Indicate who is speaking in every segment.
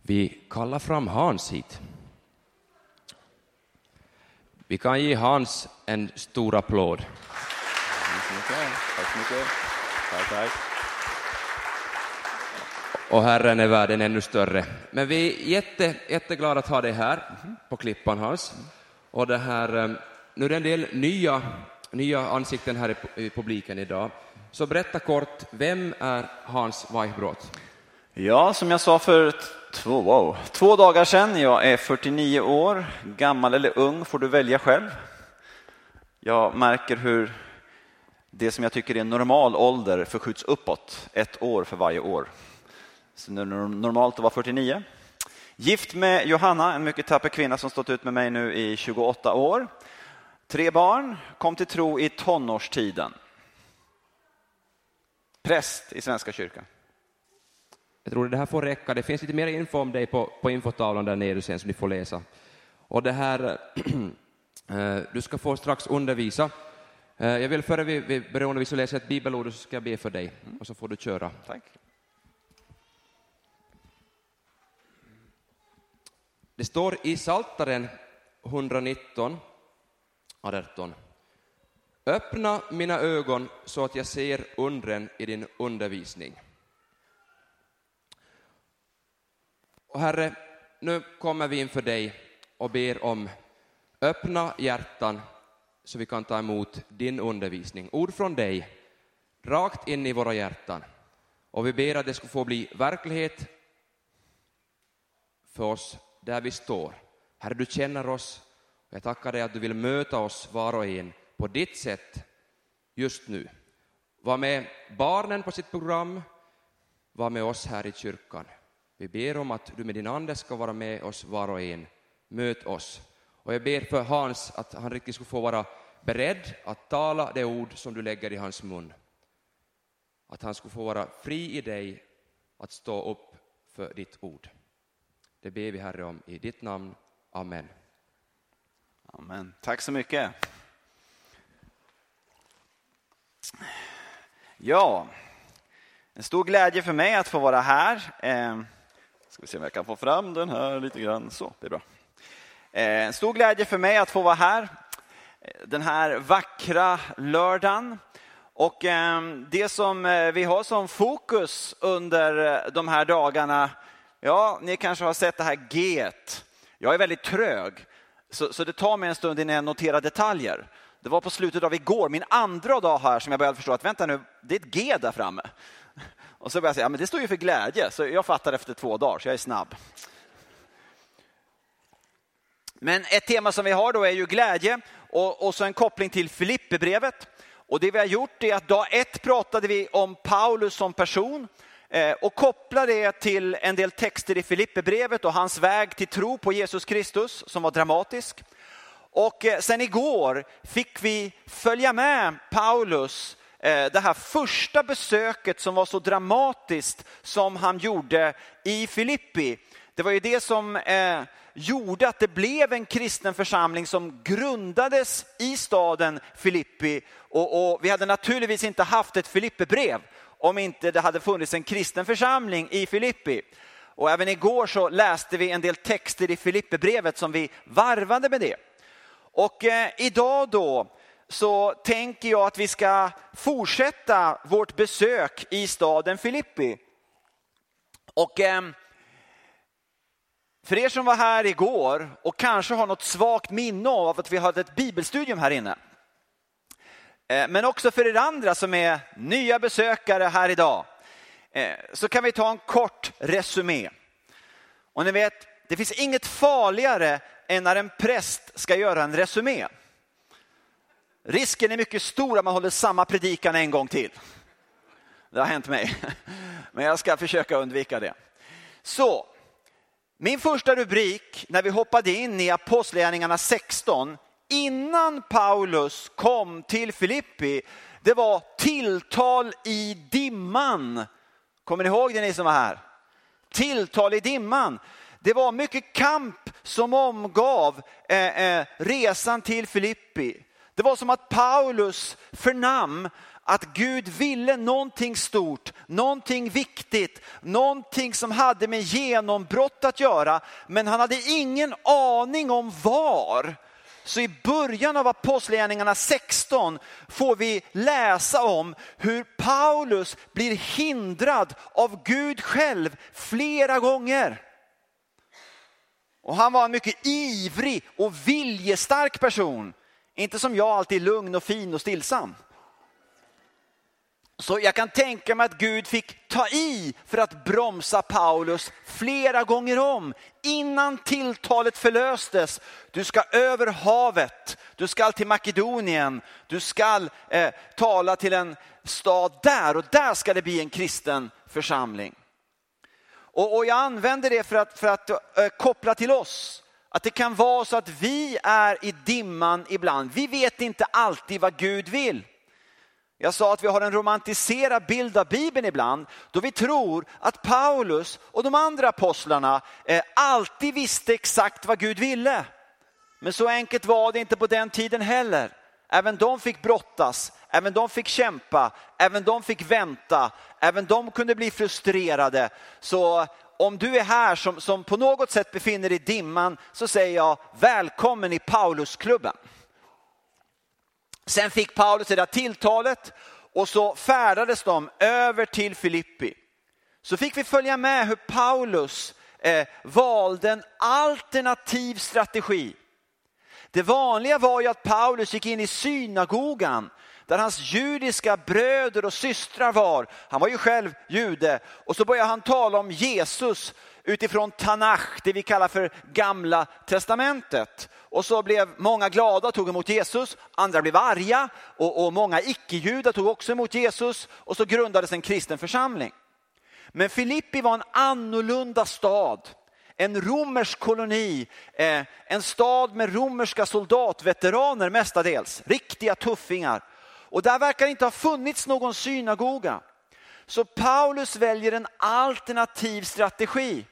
Speaker 1: Vi kallar fram Hans hit. Vi kan ge Hans en stor applåd.
Speaker 2: Tack så mycket. Tack.
Speaker 1: Och Herren är värd en ännu större. Men vi är jätteglada att ha dig här på Klippan, Hans. Och det här, nu är det en del nya ansikten här i publiken idag. Så berätta kort, vem är Hans Weichbrot?
Speaker 2: Ja, som jag sa för 2 dagar sedan, jag är 49 år, gammal eller ung får du välja själv. Jag märker hur det som jag tycker är normal ålder förskjuts uppåt, 1 år för varje år. Så nu är det normalt att vara 49. Gift med Johanna, en mycket tapper kvinna som stått ut med mig nu i 28 år. 3 barn, kom till tro i tonårstiden. Präst i Svenska kyrkan.
Speaker 1: Jag tror det här får räcka. Det finns lite mer info om dig på infotavlan där nere sen som ni får läsa. Och det här, du ska få strax undervisa. Jag vill före vi börjar undervisa och läsa ett bibelord och så ska jag be för dig. Och så får du köra.
Speaker 2: Tack.
Speaker 1: Det står i Psaltaren 119, 18. Öppna mina ögon så att jag ser undren i din undervisning. Och Herre, nu kommer vi inför dig och ber om öppna hjärtan så vi kan ta emot din undervisning. Ord från dig, rakt in i våra hjärtan. Och vi ber att det ska få bli verklighet för oss där vi står. Herre, du känner oss. Och jag tackar dig att du vill möta oss var och en på ditt sätt just nu. Var med barnen på sitt program. Var med oss här i kyrkan. Vi ber om att du med din ande ska vara med oss var och en. Möt oss. Och jag ber för Hans att han riktigt ska få vara beredd att tala det ord som du lägger i hans mun. Att han ska få vara fri i dig att stå upp för ditt ord. Det ber vi, Herre, om i ditt namn. Amen.
Speaker 2: Amen. Tack så mycket. Ja, en stor glädje för mig att få vara här. Ska vi se om jag kan få fram den här lite grann. Så, det är bra. En stor glädje för mig att få vara här den här vackra lördagen. Och det som vi har som fokus under de här dagarna, ja, ni kanske har sett det här G-et. Jag är väldigt trög, så det tar mig en stund innan jag noterar detaljer. Det var på slutet av igår, min andra dag här, som jag började förstå att vänta nu, det är ett G där framme. Och så började jag säga, ja, men det står ju för glädje, så jag fattar efter 2 dagar, så jag är snabb. Men ett tema som vi har då är ju glädje och så en koppling till Filippibrevet. Och det vi har gjort är att dag 1 pratade vi om Paulus som person och kopplade det till en del texter i Filippibrevet och hans väg till tro på Jesus Kristus som var dramatisk. Och sen igår fick vi följa med Paulus det här första besöket som var så dramatiskt som han gjorde i Filippi. Det var ju det som gjorde att det blev en kristen församling som grundades i staden Filippi. Och vi hade naturligtvis inte haft ett Filippibrev om inte det hade funnits en kristen församling i Filippi. Och även igår så läste vi en del texter i Filippibrevet som vi varvade med det. Och idag då så tänker jag att vi ska fortsätta vårt besök i staden Filippi. Och för er som var här igår och kanske har något svagt minne av att vi hade ett bibelstudium här inne. Men också för er andra som är nya besökare här idag. Så kan vi ta en kort resumé. Och ni vet, det finns inget farligare än när en präst ska göra en resumé. Risken är mycket stor att man håller samma predikan en gång till. Det har hänt mig. Men jag ska försöka undvika det. Så, min första rubrik när vi hoppade in i Apostlagärningarna 16 innan Paulus kom till Filippi, det var tilltal i dimman. Kommer ni ihåg det, ni som var här? Tilltal i dimman. Det var mycket kamp som omgav resan till Filippi. Det var som att Paulus förnam att Gud ville någonting stort, någonting viktigt, någonting som hade med genombrott att göra, men han hade ingen aning om var. Så i början av Apostlagärningarna 16 får vi läsa om hur Paulus blir hindrad av Gud själv flera gånger. Och han var en mycket ivrig och viljestark person. Inte som jag, alltid lugn och fin och stillsam. Så jag kan tänka mig att Gud fick ta i för att bromsa Paulus flera gånger om. Innan tilltalet förlöstes. Du ska över havet. Du ska till Makedonien. Du ska tala till en stad där. Och där ska det bli en kristen församling. Och jag använder det för att koppla till oss. Att det kan vara så att vi är i dimman ibland. Vi vet inte alltid vad Gud vill. Jag sa att vi har en romantiserad bild av Bibeln ibland. Då vi tror att Paulus och de andra apostlarna alltid visste exakt vad Gud ville. Men så enkelt var det inte på den tiden heller. Även de fick brottas. Även de fick kämpa. Även de fick vänta. Även de kunde bli frustrerade. Så om du är här som på något sätt befinner dig i dimman, så säger jag välkommen i Paulusklubben. Sen fick Paulus det där tilltalet och så färdades de över till Filippi. Så fick vi följa med hur Paulus valde en alternativ strategi. Det vanliga var ju att Paulus gick in i synagogan där hans judiska bröder och systrar var. Han var ju själv jude. Och så började han tala om Jesus utifrån Tanach, det vi kallar för Gamla testamentet. Och så blev många glada och tog emot Jesus. Andra blev arga och många icke-judar tog också emot Jesus. Och så grundades en kristen församling. Men Filippi var en annorlunda stad. En romersk koloni. En stad med romerska soldatveteraner mestadels. Riktiga tuffingar. Och där verkar inte ha funnits någon synagoga. Så Paulus väljer en alternativ strategi.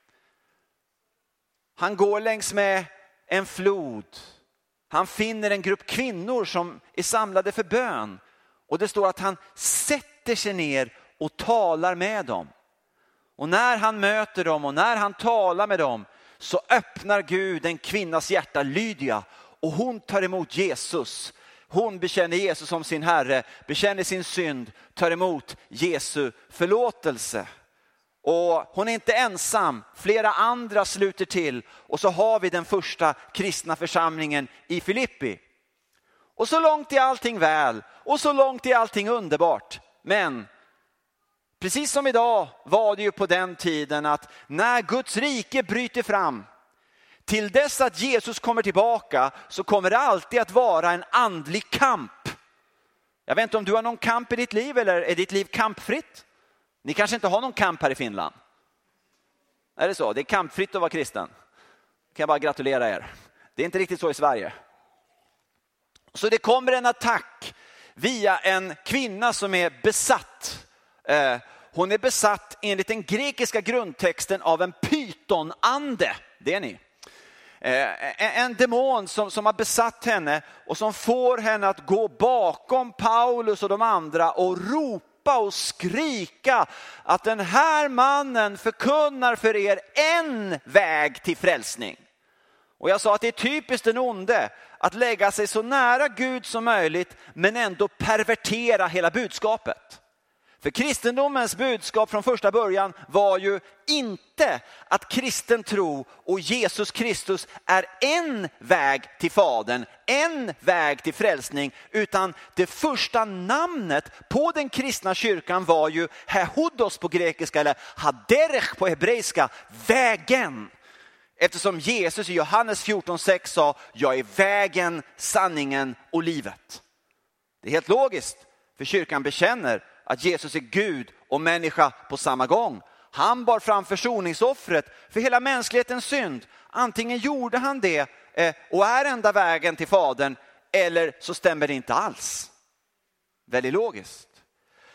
Speaker 2: Han går längs med en flod. Han finner en grupp kvinnor som är samlade för bön. Och det står att han sätter sig ner och talar med dem. Och när han möter dem och när han talar med dem, så öppnar Gud en kvinnas hjärta, Lydia. Och hon tar emot Jesus. Hon bekänner Jesus som sin Herre, bekänner sin synd, tar emot Jesu förlåtelse. Och hon är inte ensam, flera andra sluter till. Och så har vi den första kristna församlingen i Filippi. Och så långt är allting väl, och så långt är allting underbart. Men precis som idag var det ju på den tiden att när Guds rike bryter fram, till dess att Jesus kommer tillbaka, så kommer det alltid att vara en andlig kamp. Jag vet inte om du har någon kamp i ditt liv, eller är ditt liv kampfritt? Ni kanske inte har någon kamp här i Finland. Är det så? Det är kampfritt att vara kristen. Kan jag bara gratulera er. Det är inte riktigt så i Sverige. Så det kommer en attack via en kvinna som är besatt. Hon är besatt enligt den grekiska grundtexten av en pytonande. Det är ni. En demon som har besatt henne och som får henne att gå bakom Paulus och de andra och ropa och skrika att den här mannen förkunnar för er en väg till frälsning. Och jag sa att det är typiskt den onde att lägga sig så nära Gud som möjligt, men ändå pervertera hela budskapet. För kristendomens budskap från första början var ju inte att kristen tro och Jesus Kristus är en väg till Fadern, en väg till frälsning, utan det första namnet på den kristna kyrkan var ju Hehodos på grekiska eller Haderech på hebreiska, vägen. Eftersom Jesus i Johannes 14:6 sa, jag är vägen, sanningen och livet. Det är helt logiskt, för kyrkan bekänner att Jesus är Gud och människa på samma gång. Han bar fram försoningsoffret för hela mänsklighetens synd. Antingen gjorde han det och är enda vägen till Fadern, eller så stämmer det inte alls. Väldigt logiskt.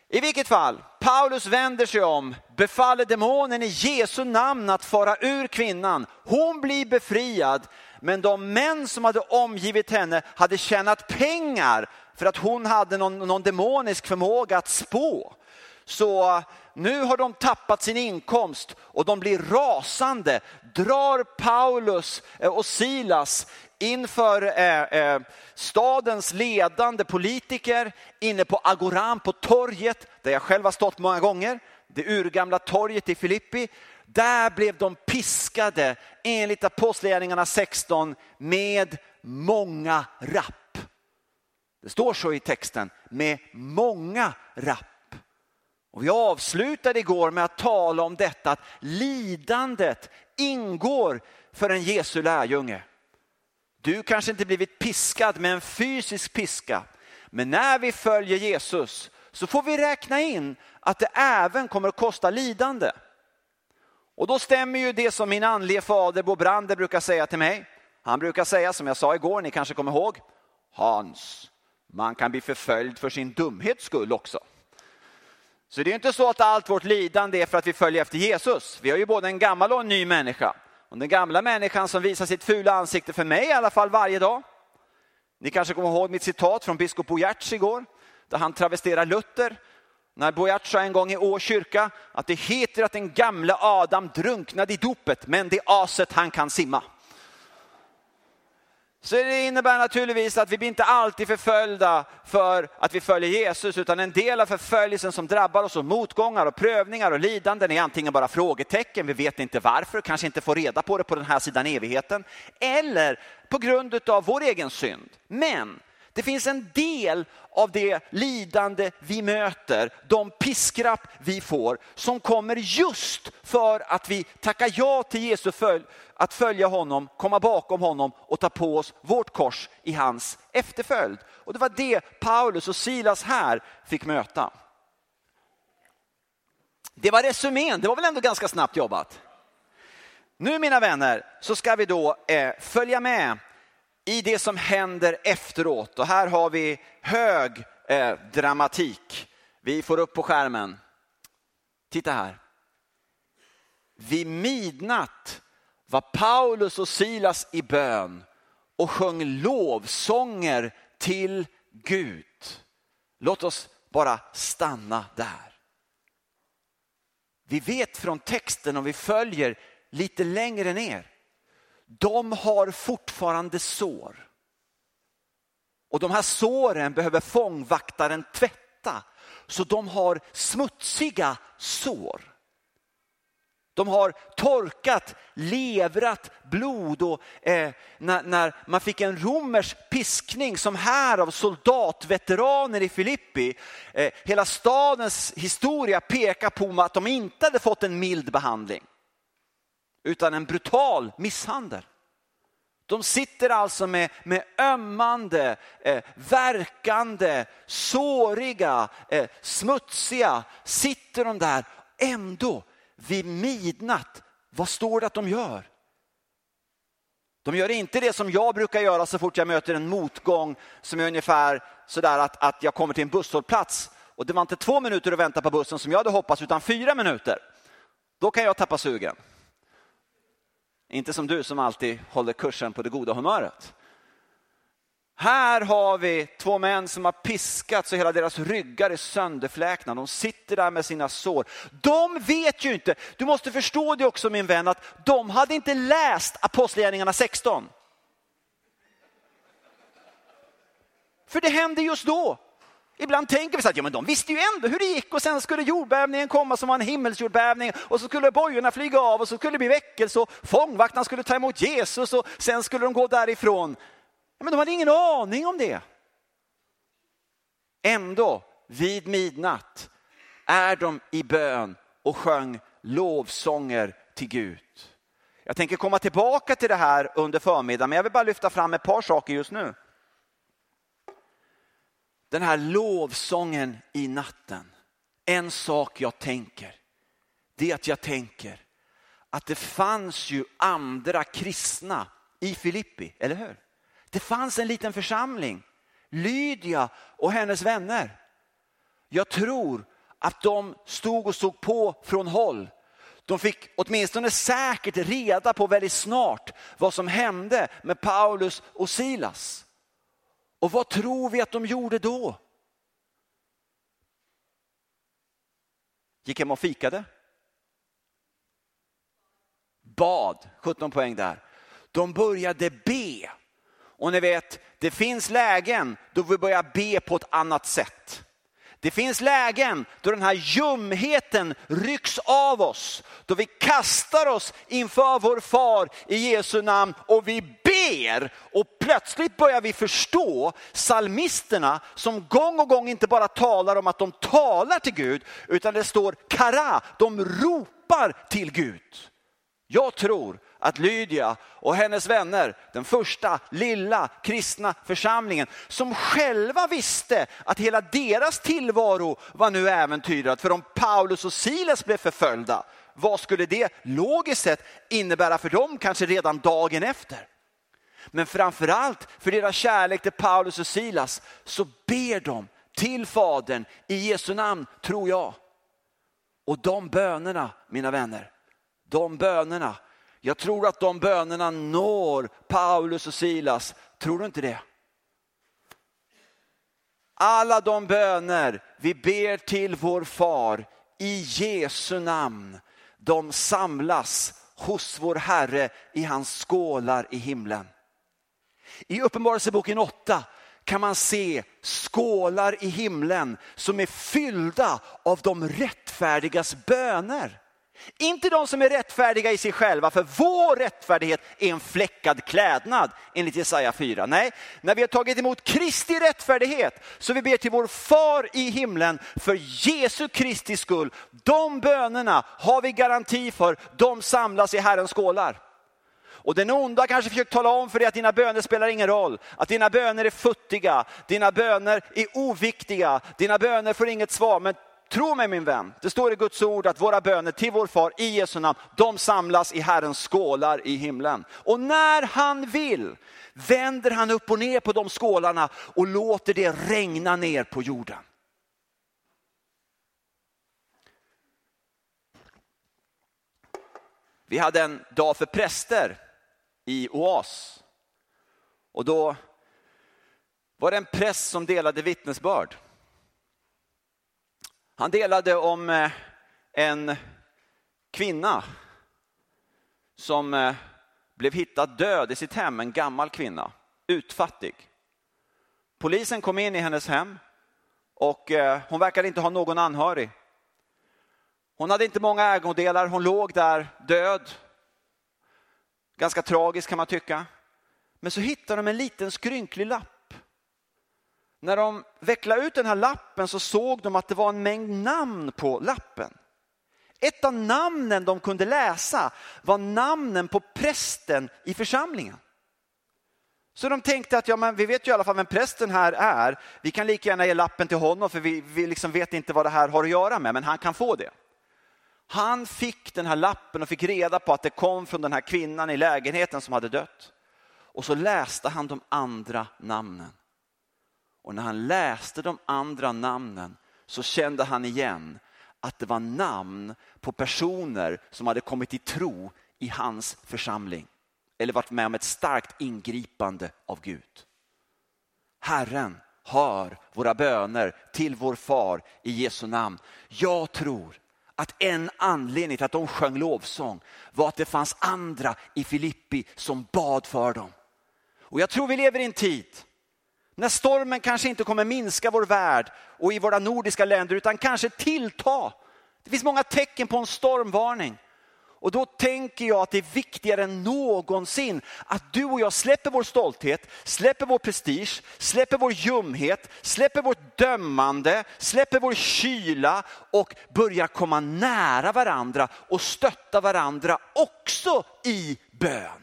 Speaker 2: I vilket fall, Paulus vänder sig om, befaller demonen i Jesu namn att fara ur kvinnan. Hon blir befriad, men de män som hade omgivit henne hade tjänat pengar för att hon hade någon demonisk förmåga att spå. Så nu har de tappat sin inkomst och de blir rasande, drar Paulus och Silas inför stadens ledande politiker inne på Agoran, på torget där jag själv har stått många gånger, det urgamla torget i Filippi. Där blev de piskade enligt Apostlagärningarna 16 med många rapp. Det står så i texten, med många rapp. Och vi avslutade igår med att tala om detta, att lidandet ingår för en Jesu lärjunge. Du kanske inte blivit piskad med en fysisk piska, men när vi följer Jesus så får vi räkna in att det även kommer att kosta lidande. Och då stämmer ju det som min andlige fader Bo Brander brukar säga till mig. Han brukar säga, som jag sa igår, ni kanske kommer ihåg: Hans, man kan bli förföljd för sin dumhets skull också. Så det är inte så att allt vårt lidande är för att vi följer efter Jesus. Vi har ju både en gammal och en ny människa. Och den gamla människan som visar sitt fula ansikte för mig i alla fall varje dag. Ni kanske kommer ihåg mitt citat från biskop Boyarts igår, där han travesterar Luther. När Boyart sa en gång i Å kyrka att det heter att den gamla Adam drunknade i dopet, men det aset han kan simma. Så det innebär naturligtvis att vi blir inte alltid förföljda för att vi följer Jesus, utan en del av förföljelsen som drabbar oss, och motgångar och prövningar och lidanden, är antingen bara frågetecken, vi vet inte varför, kanske inte får reda på det på den här sidan evigheten, eller på grund av vår egen synd. Men det finns en del av det lidande vi möter, de piskrapp vi får, som kommer just för att vi tackar ja till Jesu att följa honom, komma bakom honom och ta på oss vårt kors i hans efterföljd. Och det var det Paulus och Silas här fick möta. Det var resumén, det var väl ändå ganska snabbt jobbat. Nu mina vänner så ska vi då följa med i det som händer efteråt. Och här har vi hög dramatik. Vi får upp på skärmen. Titta här. Vid midnatt var Paulus och Silas i bön och sjöng lovsånger till Gud. Låt oss bara stanna där. Vi vet från texten, om vi följer lite längre ner, de har fortfarande sår. Och de här såren behöver fångvaktaren tvätta. Så de har smutsiga sår. De har torkat, levrat blod. Och när man fick en romers piskning som här av soldatveteraner i Filippi. Hela stadens historia pekar på att de inte hade fått en mild behandling, utan en brutal misshandel. De sitter alltså med ömmande, verkande, såriga, smutsiga. Sitter de där ändå vid midnatt. Vad står det att de gör? De gör inte det som jag brukar göra så fort jag möter en motgång, som är ungefär sådär att jag kommer till en busshållplats. Och det var inte 2 minuter att vänta på bussen som jag hade hoppats, utan 4 minuter. Då kan jag tappa sugen. Inte som du som alltid håller kursen på det goda humöret. Här har vi 2 män som har piskats och hela deras ryggar är sönderfläkna. De sitter där med sina sår. De vet ju inte, du måste förstå det också min vän, att de hade inte läst Apostlagärningarna 16. För det hände just då. Ibland tänker vi så att men de visste ju ändå hur det gick, och sen skulle jordbävningen komma som var en himmelsjordbävning, och så skulle bojorna flyga av, och så skulle det bli väckelse, och fångvaktarna skulle ta emot Jesus, och sen skulle de gå därifrån. Men de hade ingen aning om det. Ändå vid midnatt är de i bön och sjöng lovsånger till Gud. Jag tänker komma tillbaka till det här under förmiddagen, men jag vill bara lyfta fram ett par saker just nu. Den här lovsången i natten. En sak jag tänker, det är att jag tänker att det fanns ju andra kristna i Filippi, eller hur? Det fanns en liten församling, Lydia och hennes vänner. Jag tror att de stod och såg på från håll. De fick åtminstone säkert reda på väldigt snart vad som hände med Paulus och Silas. Och vad tror vi att de gjorde då? Gick hem och fikade? Bad, 17 poäng där. De började be. Och ni vet, det finns lägen då vi börjar be på ett annat sätt. Det finns lägen då den här ljumheten rycks av oss. Då vi kastar oss inför vår far i Jesu namn och vi ber. Och plötsligt börjar vi förstå psalmisterna som gång och gång inte bara talar om att de talar till Gud. Utan det står kara, de ropar till Gud. Jag tror att Lydia och hennes vänner, den första lilla kristna församlingen, som själva visste att hela deras tillvaro var nu äventyrad. För om Paulus och Silas blev förföljda, vad skulle det logiskt sett innebära för dem kanske redan dagen efter? Men framförallt för deras kärlek till Paulus och Silas så ber de till Fadern i Jesu namn, tror jag. Och de bönerna, mina vänner, de bönerna, jag tror att de bönerna når Paulus och Silas. Tror du inte det? Alla de böner vi ber till vår far i Jesu namn, de samlas hos vår Herre i hans skålar i himlen. I Uppenbarelseboken 8 kan man se skålar i himlen som är fyllda av de rättfärdigas böner. Inte de som är rättfärdiga i sig själva, för vår rättfärdighet är en fläckad klädnad enligt Jesaja 4. Nej, när vi har tagit emot Kristi rättfärdighet så vi ber till vår far i himlen för Jesu Kristi skull. De bönerna har vi garanti för, de samlas i Herrens skålar. Och den onda kanske försöker tala om för dig att dina böner spelar ingen roll. Att dina böner är futtiga, dina böner är oviktiga, dina böner får inget svar. Men tro mig min vän, det står i Guds ord att våra böner till vår far i Jesu namn, de samlas i Herrens skålar i himlen. Och när han vill vänder han upp och ner på de skålarna och låter det regna ner på jorden. Vi hade en dag för präster i Oas. Och då var det en präst som delade vittnesbörd. Han delade om en kvinna som blev hittad död i sitt hem, en gammal kvinna, utfattig. Polisen kom in i hennes hem och hon verkade inte ha någon anhörig. Hon hade inte många ägodelar, hon låg där död. Ganska tragiskt kan man tycka. Men så hittade de en liten skrynklig lapp. När de vecklade ut den här lappen så såg de att det var en mängd namn på lappen. Ett av namnen de kunde läsa var namnen på prästen i församlingen. Så de tänkte att ja, men vi vet ju i alla fall vem prästen här är. Vi kan lika gärna ge lappen till honom för vi liksom vet inte vad det här har att göra med. Men han kan få det. Han fick den här lappen och fick reda på att det kom från den här kvinnan i lägenheten som hade dött. Och så läste han de andra namnen. Och när han läste de andra namnen så kände han igen att det var namn på personer som hade kommit till tro i hans församling. Eller varit med om ett starkt ingripande av Gud. Herren hör våra böner till vår far i Jesu namn. Jag tror att en anledning till att de sjöng lovsång var att det fanns andra i Filippi som bad för dem. Och jag tror vi lever i en tid när stormen kanske inte kommer minska vår värld och i våra nordiska länder utan kanske tillta. Det finns många tecken på en stormvarning. Och då tänker jag att det är viktigare än någonsin att du och jag släpper vår stolthet, släpper vår prestige, släpper vår ljumhet, släpper vårt dömande, släpper vår kyla och börjar komma nära varandra och stötta varandra också i bön.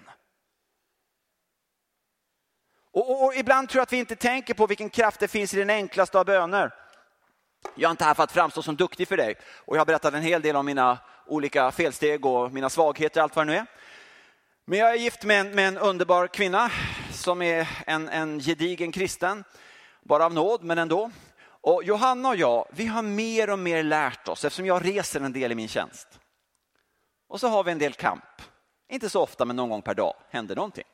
Speaker 2: Och ibland tror jag att vi inte tänker på vilken kraft det finns i den enklaste av böner. Jag är inte här för att framstå som duktig för dig. Och jag har berättat en hel del om mina olika felsteg och mina svagheter, allt vad det nu är. Men jag är gift med en underbar kvinna som är en gedigen kristen. Bara av nåd, men ändå. Och Johanna och jag, vi har mer och mer lärt oss eftersom jag reser en del i min tjänst. Och så har vi en del kamp. Inte så ofta, men någon gång per dag händer någonting.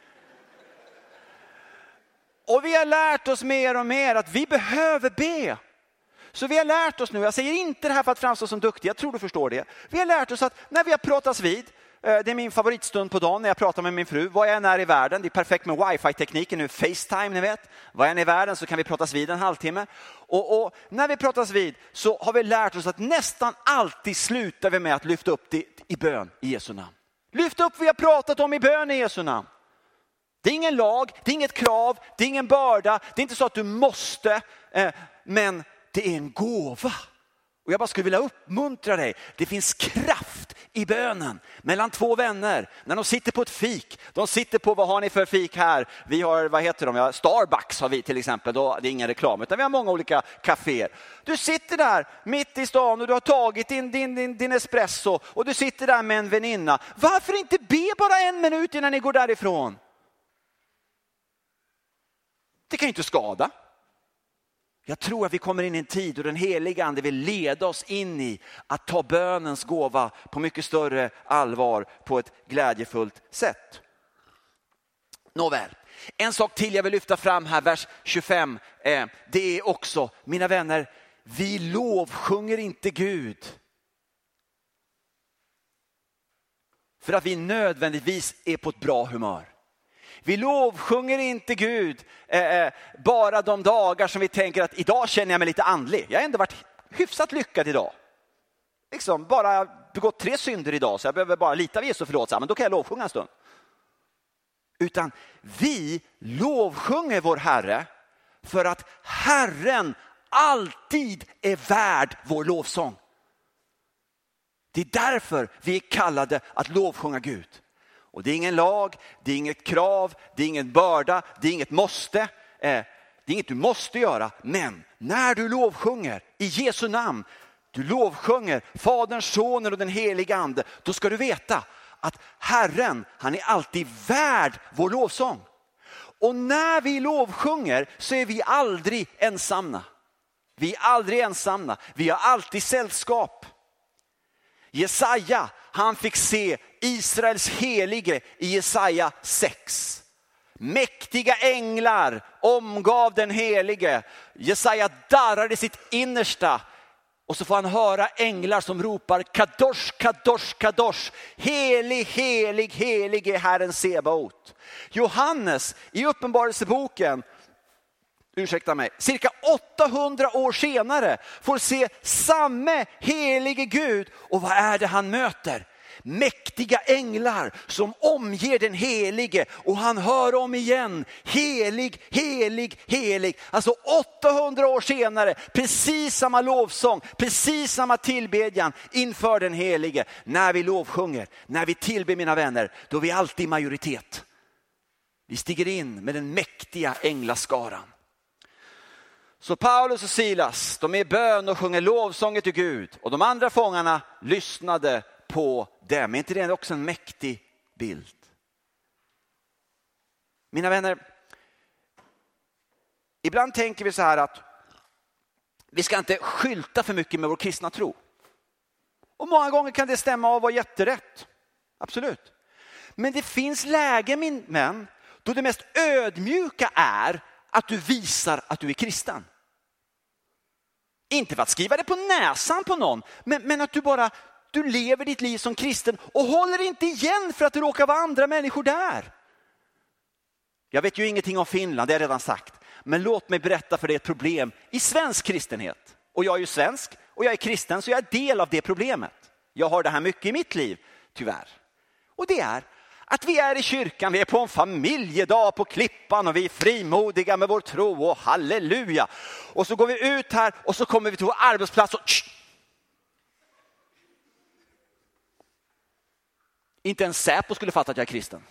Speaker 2: Och vi har lärt oss mer och mer att vi behöver be. Så vi har lärt oss nu, jag säger inte det här för att framstå som duktig, jag tror du förstår det. Vi har lärt oss att när vi har pratats vid, det är min favoritstund på dagen när jag pratar med min fru. Vad jag än är i världen, det är perfekt med wifi-tekniken nu, FaceTime ni vet. Vad jag än är i världen så kan vi pratas vid en halvtimme. Och när vi pratas vid så har vi lärt oss att nästan alltid slutar vi med att lyfta upp det i bön i Jesu namn. Lyfta upp vad vi har pratat om i bön i Jesu namn. Det är ingen lag, det är inget krav, det är ingen börda. Det är inte så att du måste, men det är en gåva. Och jag bara skulle vilja uppmuntra dig. Det finns kraft i bönen mellan två vänner. När de sitter på ett fik. De sitter på, vad har ni för fik här? Vi har, vad heter de? Ja, Starbucks har vi till exempel. Då, det är ingen reklam utan vi har många olika kaféer. Du sitter där mitt i stan och du har tagit din espresso. Och du sitter där med en väninna. Varför inte be bara 1 minut innan ni går därifrån? Det kan ju inte skada. Jag tror att vi kommer in i en tid då den heliga ande vill leda oss in i att ta bönens gåva på mycket större allvar på ett glädjefullt sätt. Nåväl, en sak till jag vill lyfta fram här, vers 25. Det är också, mina vänner, vi lovsjunger inte Gud för att vi nödvändigtvis är på ett bra humör. Vi lovsjunger inte Gud bara de dagar som vi tänker att idag känner jag mig lite andlig. Jag har ändå varit hyfsat lyckad idag. Liksom bara begått 3 synder idag så jag behöver bara lita vid Jesu förlåtelse. Men då kan jag lovsjunga en stund. Utan vi lovsjunger vår Herre för att Herren alltid är värd vår lovsång. Det är därför vi är kallade att lovsjunga Gud. Och det är ingen lag, det är inget krav, det är ingen börda, det är inget måste. Det är inget du måste göra. Men när du lovsjunger i Jesu namn, du lovsjunger Faderns, Sonen och den heliga ande, då ska du veta att Herren, han är alltid värd vår lovsång. Och när vi lovsjunger så är vi aldrig ensamma. Vi är aldrig ensamma, vi har alltid sällskap. Jesaja, han fick se Israels helige i Jesaja 6. Mäktiga änglar omgav den helige. Jesaja darrade sitt innersta. Och så får han höra änglar som ropar Kadosh, Kadosh, Kadosh. Helig, helig, helig är Herren Sebaot. Johannes i Uppenbarelseboken, ursäkta mig, cirka 800 år senare får se samme helige Gud. Och vad är det han möter? Mäktiga änglar som omger den helige, och han hör om igen helig, helig, helig. Alltså 800 år senare, precis samma lovsång, precis samma tillbedjan inför den helige. När vi lovsjunger, när vi tillber, mina vänner, då är vi alltid i majoritet. Vi stiger in med den mäktiga änglaskaran. Så Paulus och Silas, de är i bön och sjunger lovsånger till Gud, och de andra fångarna lyssnade på dem. Är inte det också en mäktig bild? Mina vänner, ibland tänker vi så här att vi ska inte skylta för mycket med vår kristna tro. Och många gånger kan det stämma och vara jätterätt. Absolut. Men det finns läge, min vän, då det mest ödmjuka är att du visar att du är kristen. Inte för att skriva det på näsan på någon, men att du lever ditt liv som kristen och håller inte igen för att det råkar vara andra människor där. Jag vet ju ingenting om Finland, det har jag redan sagt. Men låt mig berätta för dig ett problem i svensk kristenhet. Och jag är ju svensk och jag är kristen, så jag är del av det problemet. Jag har det här mycket i mitt liv, tyvärr. Och det är att vi är i kyrkan, vi är på en familjedag på Klippan och vi är frimodiga med vår tro och halleluja. Och så går vi ut här och så kommer vi till vår arbetsplats och inte en Säpo skulle fatta att jag är kristen.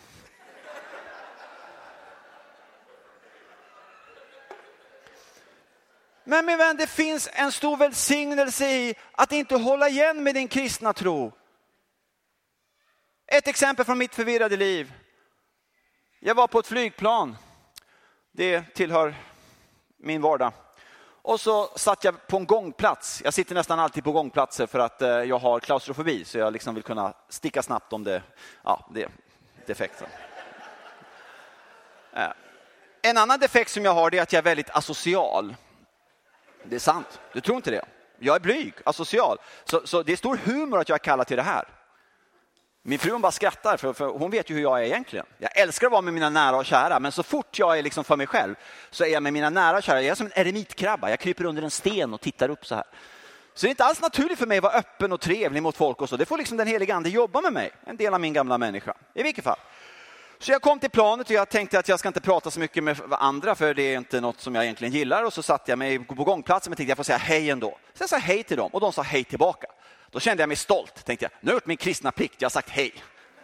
Speaker 2: Men min vän, det finns en stor välsignelse i att inte hålla igen med din kristna tro. Ett exempel från mitt förvirrade liv. Jag var på ett flygplan. Det tillhör min vardag. Och så satt jag på en gångplats. Jag sitter nästan alltid på gångplatser för att jag har klaustrofobi. Så jag liksom vill kunna sticka snabbt om det är defekt. En annan defekt som jag har är att jag är väldigt asocial. Det är sant, du tror inte det. Jag är blyg, asocial. Så det är stor humor att jag är kallad till det här. Min fru bara skrattar för hon vet ju hur jag är egentligen. Jag älskar att vara med mina nära och kära, men så fort jag är liksom för mig själv så är jag med mina nära och kära. Jag är som en eremitkrabba, jag kryper under en sten och tittar upp så här. Så det är inte alls naturligt för mig att vara öppen och trevlig mot folk och så. Det får liksom den heliga ande jobba med mig, en del av min gamla människa. I vilket fall. Så jag kom till planet och jag tänkte att jag ska inte prata så mycket med andra för det är inte något som jag egentligen gillar. Och så satt jag mig på gångplatsen och tänkte jag får säga hej ändå. Så jag sa hej till dem och de sa hej tillbaka. Då kände jag mig stolt. Tänkte jag, nu har jag gjort min kristna plikt, jag har sagt hej.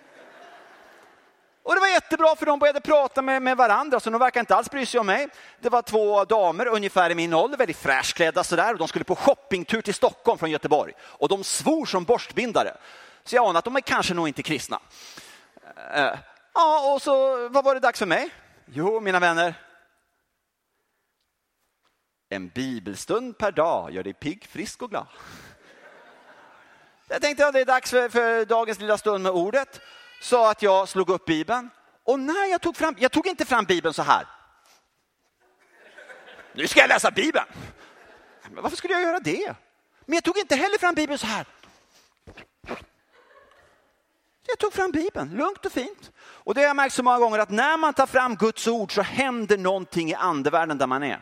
Speaker 2: Och det var jättebra för de började prata med varandra så de verkar inte alls bry sig om mig. Det var 2 damer ungefär i min ålder, väldigt fräschklädda sådär. Och de skulle på shoppingtur till Stockholm från Göteborg. Och de svor som borstbindare. Så jag anar att de är kanske nog inte kristna. Ja, och så vad var det dags för mig? Jo, mina vänner. En bibelstund per dag gör dig pigg, frisk och glad. Jag tänkte att det är dags för dagens lilla stund med ordet. Så att jag slog upp Bibeln. Och när jag tog inte fram Bibeln så här. Nu ska jag läsa Bibeln. Men varför skulle jag göra det? Men jag tog inte heller fram Bibeln så här. Jag tog fram Bibeln, lugnt och fint. Och det har jag märkt så många gånger att när man tar fram Guds ord så händer någonting i andevärlden där man är.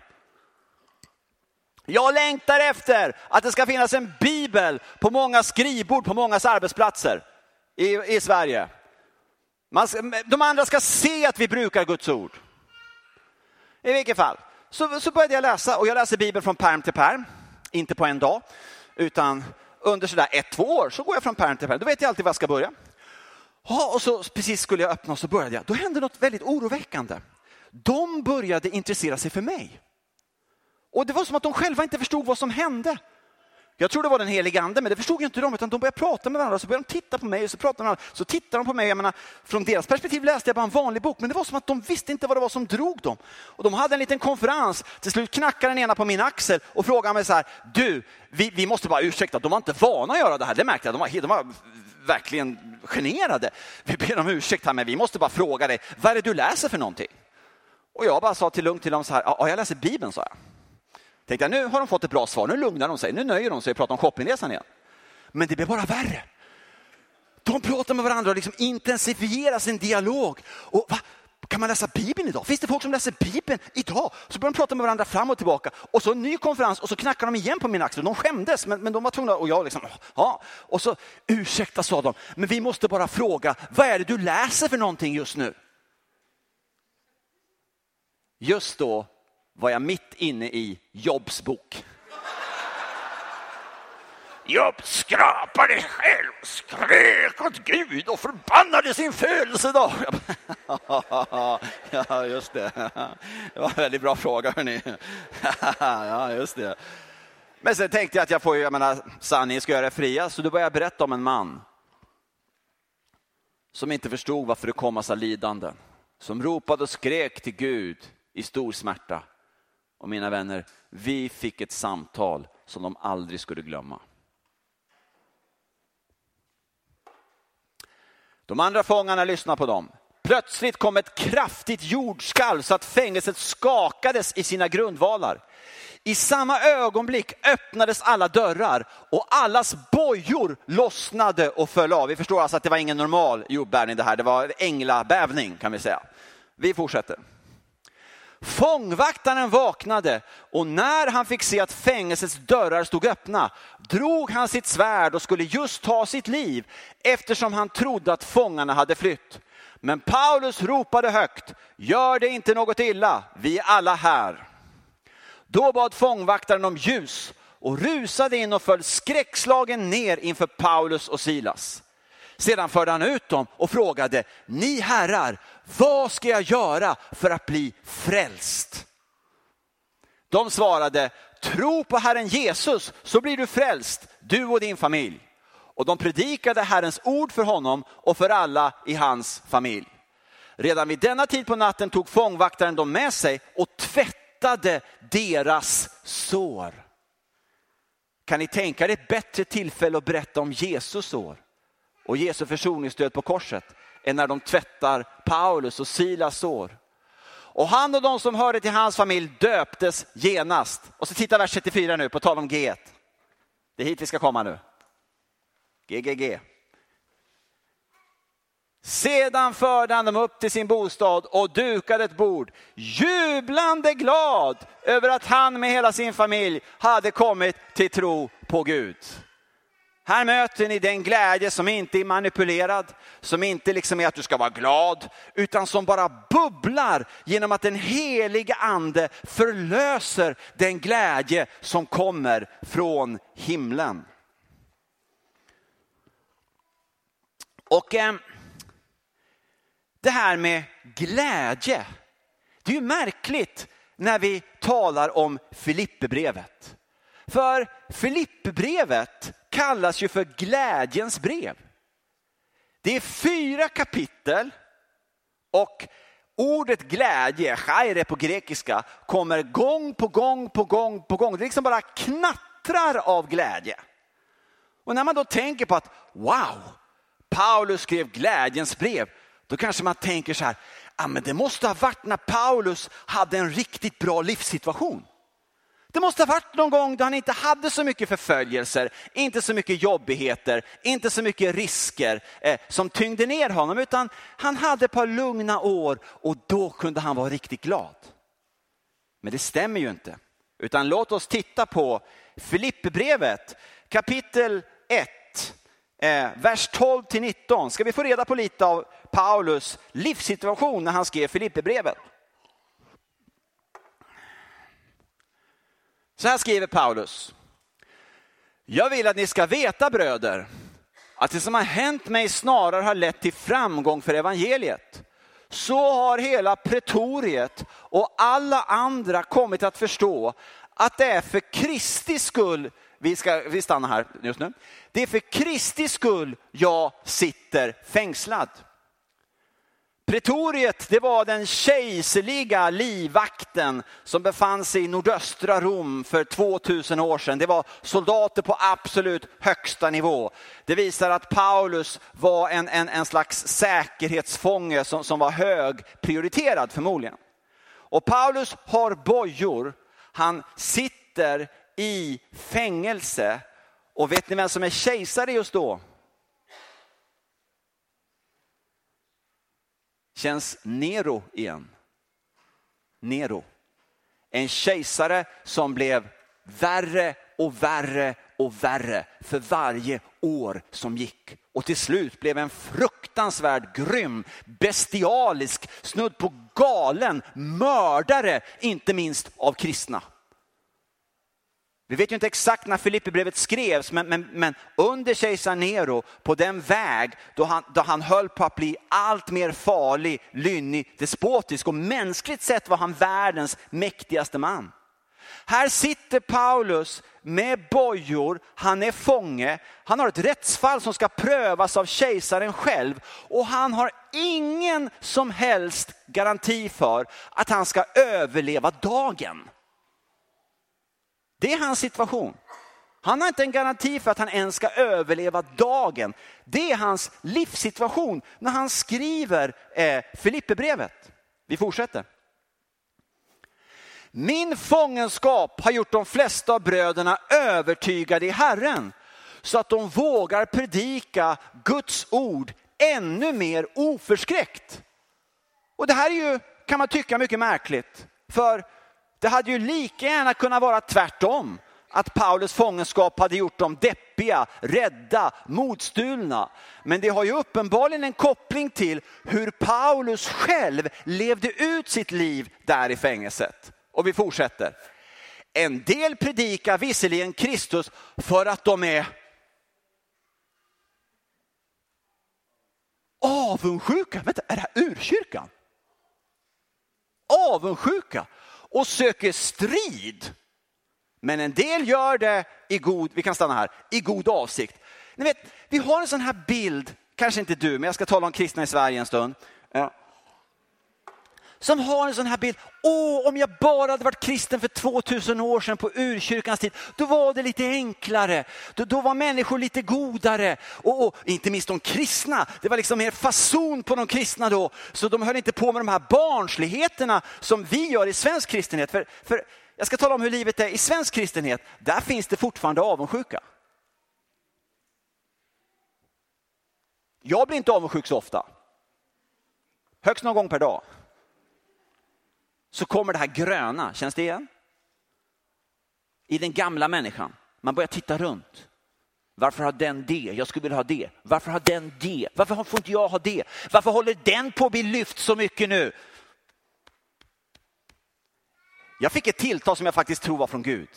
Speaker 2: Jag längtar efter att det ska finnas en bibel på många skrivbord, på mångas arbetsplatser i Sverige. De andra ska se att vi brukar Guds ord. I vilket fall. Så började jag läsa och jag läser Bibeln från pärm till pärm. Inte på en dag utan under sådär 1-2 år så går jag från pärm till pärm. Då vet jag alltid var jag ska börja. Ja, och så precis skulle jag öppna och så började jag. Då hände något väldigt oroväckande. De började intressera sig för mig. Och det var som att de själva inte förstod vad som hände. Jag tror det var den heliga ande, men det förstod inte de. Utan de började prata med varandra, så började de titta på mig. Och så pratade de, så tittade de på mig. Jag menar, från deras perspektiv läste jag bara en vanlig bok. Men det var som att de visste inte vad det var som drog dem. Och de hade en liten konferens. Till slut knackade den ena på min axel och frågade mig så här. Du, vi måste bara ursäkta. De var inte vana att göra det här. Det märkte jag. De var verkligen generade. Vi ber om ursäkt här, men vi måste bara fråga dig. Vad är det du läser för någonting? Och jag bara sa lugnt till dem så här. Ja, jag läser Bibeln, sa jag. Tänkte jag, nu har de fått ett bra svar. Nu lugnar de sig. Nu nöjer de sig och pratar om shoppingresan igen. Men det blir bara värre. De pratar med varandra och liksom intensifierar sin dialog. Och kan man läsa Bibeln idag? Finns det folk som läser Bibeln idag? Så börjar de prata med varandra fram och tillbaka. Och så en ny konferens och så knackar de igen på min axel. De skämdes men de var tvungna. Och jag liksom, ja. Och så, ursäkta, sa de. Men vi måste bara fråga, vad är det du läser för någonting just nu? Just då var jag mitt inne i Jobs bok. Jobb skrapade själv, skrek åt Gud och förbannade sin födelsedag. Ja, just det. Det var en väldigt bra fråga, hörni. Ja, just det. Men sen tänkte jag att jag menar, sanningen ska göra fria. Så då började jag berätta om en man som inte förstod varför det kom massa lidande. Som ropade och skrek till Gud i stor smärta. Och mina vänner, vi fick ett samtal som de aldrig skulle glömma. De andra fångarna lyssnade på dem. Plötsligt kom ett kraftigt jordskalv så att fängelset skakades i sina grundvalar. I samma ögonblick öppnades alla dörrar och allas bojor lossnade och föll av. Vi förstår alltså att det var ingen normal jordbävning det här. Det var änglabävning, kan vi säga. Vi fortsätter. Fångvaktaren vaknade och när han fick se att fängelsets dörrar stod öppna drog han sitt svärd och skulle just ta sitt liv eftersom han trodde att fångarna hade flytt. Men Paulus ropade högt, gör det inte något illa, vi är alla här. Då bad fångvaktaren om ljus och rusade in och föll skräckslagen ner inför Paulus och Silas. Sedan förde han ut dem och frågade, ni herrar, vad ska jag göra för att bli frälst? De svarade, tro på Herren Jesus så blir du frälst, du och din familj. Och de predikade Herrens ord för honom och för alla i hans familj. Redan vid denna tid på natten tog fångvaktaren dem med sig och tvättade tvättade deras sår. Kan ni tänka er ett bättre tillfälle att berätta om Jesus sår och Jesu försoningsdöd på korset än när de tvättar Paulus och Silas sår? Och han och de som hörde till hans familj döptes genast. Och så titta vers 34 nu, på tal om G1. Det är hit vi ska komma nu. GGG. Sedan förde han dem upp till sin bostad och dukade ett bord, jublande glad över att han med hela sin familj hade kommit till tro på Gud. Här möter ni den glädje som inte är manipulerad, som inte liksom är att du ska vara glad, utan som bara bubblar genom att den heliga ande förlöser den glädje som kommer från himlen. Och det här med glädje, det är ju märkligt när vi talar om Filipperbrevet. För Filipperbrevet kallas ju för glädjens brev. Det är 4 kapitel och ordet glädje, chaire på grekiska, kommer gång på gång på gång på gång. Det liksom bara knattrar av glädje. Och när man då tänker på att wow, Paulus skrev glädjens brev, då kanske man tänker så här, men det måste ha varit när Paulus hade en riktigt bra livssituation. Det måste ha varit någon gång då han inte hade så mycket förföljelser, inte så mycket jobbigheter, inte så mycket risker som tyngde ner honom, utan han hade ett par lugna år och då kunde han vara riktigt glad. Men det stämmer ju inte. Utan låt oss titta på Filipperbrevet kapitel 1. Vers 12-19 ska vi få reda på lite av Paulus livssituation när han skrev Filipperbrevet. Så här skriver Paulus: jag vill att ni ska veta, bröder, att det som har hänt mig snarare har lett till framgång för evangeliet. Så har hela pretoriet och alla andra kommit att förstå att det är för Kristi skull, vi stannar här just nu. Det är för Kristi skull jag sitter fängslad. Pretoriet, det var den kejserliga livvakten som befann sig i nordöstra Rom för 2000 år sedan. Det var soldater på absolut högsta nivå. Det visar att Paulus var en slags säkerhetsfånge som var hög prioriterad förmodligen. Och Paulus har bojor. Han sitter i fängelse. Och vet ni vem som är kejsare just då? Känns Nero igen. Nero. En kejsare som blev värre och värre och värre för varje år som gick. Och till slut blev en fruktansvärd, grym, bestialisk, snudd på galen mördare, inte minst av kristna. Vi vet ju inte exakt när Filipperbrevet skrevs, men under kejsar Nero, på den väg då han höll på att bli allt mer farlig, lynnig, despotisk, och mänskligt sett var han världens mäktigaste man. Här sitter Paulus med bojor, han är fånge, han har ett rättsfall som ska prövas av kejsaren själv, och han har ingen som helst garanti för att han ska överleva dagen. Det är hans situation. Han har inte en garanti för att han ens ska överleva dagen. Det är hans livssituation när han skriver Filipperbrevet. Vi fortsätter. Min fångenskap har gjort de flesta av bröderna övertygade i Herren, så att de vågar predika Guds ord ännu mer oförskräckt. Och det här är ju, kan man tycka, mycket märkligt. För det hade ju lika gärna kunnat vara tvärtom. Att Paulus fångenskap hade gjort dem deppiga, rädda, modstulna. Men det har ju uppenbarligen en koppling till hur Paulus själv levde ut sitt liv där i fängelset. Och vi fortsätter. En del predikar visserligen Kristus för att de är avundsjuka. Vänta, är det här urkyrkan? Avundsjuka och söker strid. Men en del gör det i god, vi kan stanna här, i god avsikt. Ni vet, vi har en sån här bild, kanske inte du, men jag ska tala om kristna i Sverige en stund. som har en sån här bild. Om jag bara hade varit kristen för 2000 år sedan på urkyrkans tid, då var det lite enklare. Då var människor lite godare. Och inte minst de kristna, det var liksom mer fason på de kristna då. Så de höll inte på med de här barnsligheterna som vi gör i svensk kristenhet. För jag ska tala om hur livet är i svensk kristenhet. Där finns det fortfarande avundsjuka. Jag blir inte avundsjuk så ofta. Högst någon gång per dag. Så kommer det här gröna, känns det igen? I den gamla människan. Man börjar titta runt. Varför har den det? Jag skulle vilja ha det. Varför har den det? Varför får inte jag ha det? Varför håller den på att bli lyft så mycket nu? Jag fick ett tilltal som jag faktiskt tror var från Gud.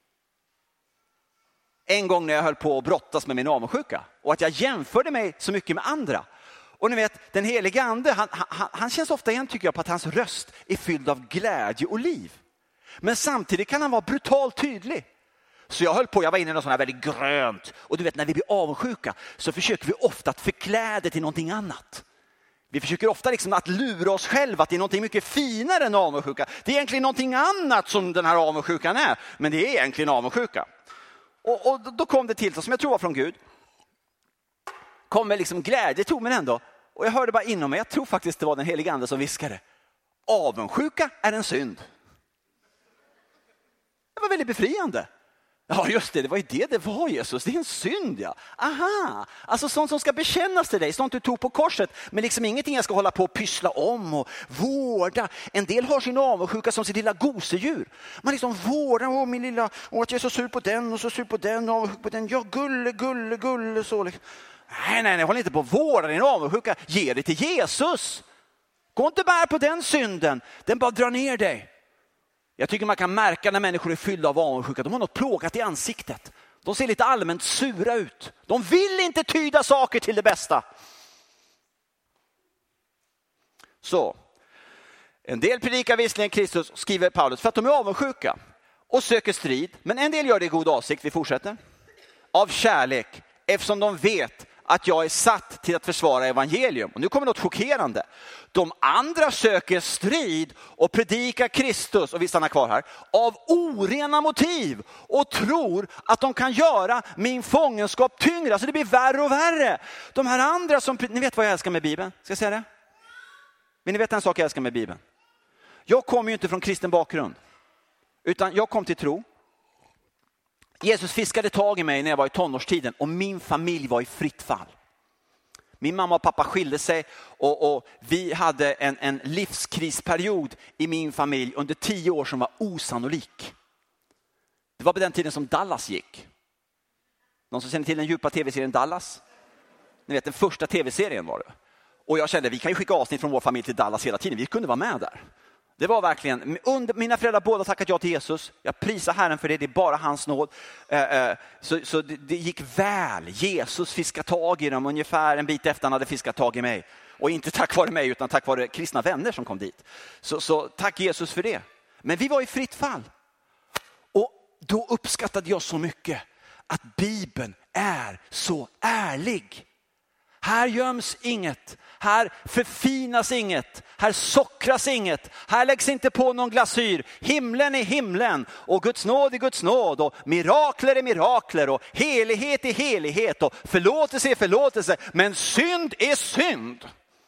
Speaker 2: En gång när jag höll på att brottas med min avundsjuka. Och att jag jämförde mig så mycket med andra. Och ni vet, den heliga ande, han känns ofta igen tycker jag på att hans röst är fylld av glädje och liv. Men samtidigt kan han vara brutalt tydlig. Så jag var inne i något sånt här väldigt grönt. Och du vet, när vi blir avundsjuka så försöker vi ofta att förklä det till någonting annat. Vi försöker ofta liksom att lura oss själva att det är någonting mycket finare än avundsjuka. Det är egentligen någonting annat som den här avundsjukan är. Men det är egentligen avundsjuka. Och då kom det till som jag tror var från Gud. Kom med liksom glädje, tog mig ändå. Och jag hörde bara inom mig, jag tror faktiskt det var den heliga ande som viskade. Avundsjuka är en synd. Det var väldigt befriande. Ja just det var ju det var Jesus. Det är en synd ja. Aha, alltså sånt som ska bekännas till dig. Sånt du tog på korset. Men liksom ingenting jag ska hålla på och pyssla om och vårda. En del har sin avundsjuka som sitt lilla gosedjur. Man liksom vårdar, min lilla, att jag är så sur på den och så sur på den och avundsjuk på den. Ja gulle så liksom. Nej, håll inte på att vårda din avundsjuka. Ge det till Jesus. Gå inte bär på den synden. Den bara drar ner dig. Jag tycker man kan märka när människor är fyllda av avundsjuka. De har något plågat i ansiktet. De ser lite allmänt sura ut. De vill inte tyda saker till det bästa. Så. En del predikar visserligen Kristus, skriver Paulus, för att de är avundsjuka. Och söker strid. Men en del gör det i god avsikt. Vi fortsätter. Av kärlek. Eftersom de vet att jag är satt till att försvara evangelium. Och nu kommer något chockerande. De andra söker strid och predikar Kristus, och vi stannar kvar här, av orena motiv och tror att de kan göra min fångenskap tyngre. Alltså det blir värre och värre. De här andra som, ni vet vad jag älskar med Bibeln? Ska jag säga det? Men ni vet en sak jag älskar med Bibeln? Jag kommer ju inte från kristen bakgrund. Utan jag kom till tro. Jesus fiskade tag i mig när jag var i tonårstiden och min familj var i fritt fall. Min mamma och pappa skilde sig och vi hade en livskrisperiod i min familj under 10 år som var osannolik. Det var på den tiden som Dallas gick. Någon som känner till den djupa tv-serien Dallas? Ni vet den första tv-serien var det. Och jag kände vi kan ju skicka avsnitt från vår familj till Dallas hela tiden. Vi kunde vara med där. Det var verkligen, mina föräldrar båda tackat ja till Jesus. Jag prisar Herren för det, det är bara hans nåd. Så det gick väl. Jesus fiskade tag i dem ungefär en bit efter han hade fiskat tag i mig. Och inte tack vare mig utan tack vare kristna vänner som kom dit. Så tack Jesus för det. Men vi var i fritt fall. Och då uppskattade jag så mycket att Bibeln är så ärlig. Här göms inget. Här förfinas inget. Här sockras inget. Här läggs inte på någon glasyr. Himlen är himlen. Och Guds nåd är Guds nåd. Och mirakler är mirakler. Och helighet är helighet. Och förlåtelse är förlåtelse. Men synd är synd.